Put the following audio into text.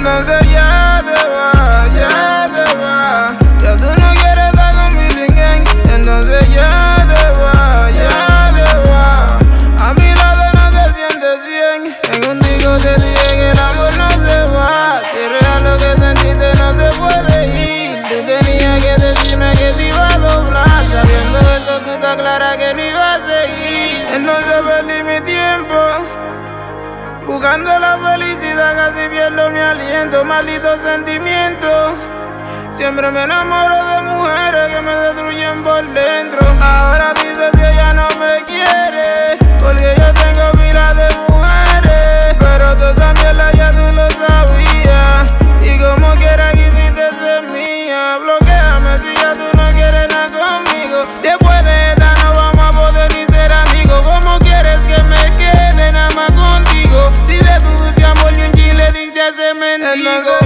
Entonces ya te vas, ya te vas. Ya tú no quieres estar conmigo, entonces ya te vas, ya te vas. A mi lado no te sientes bien. En un disco te dije que el amor no se va. Si es real lo que sentiste no se puede ir. Tú tenías que decirme que te iba a doblar. Sabiendo eso tú estás clara que no iba a seguir. Entonces perdí mi tiempo buscando la felicidad, casi pierdo mi aliento. Maldito sentimiento. Siempre me enamoro de mujeres que me destruyen por dentro. Ahora dices que ella no me quiere, porque yo tengo pila de mujeres. Pero toda esa mierda ya tú lo sabías, y como quiera quisiste ser mía. Bloquéame si ya tú no quieres nada conmigo. Después de esta no vamos a poder ni ser amigos. ¿Cómo quieres que me quede nada más contigo? Si de tu dulce amor ni un chin le diste a ese mendigo.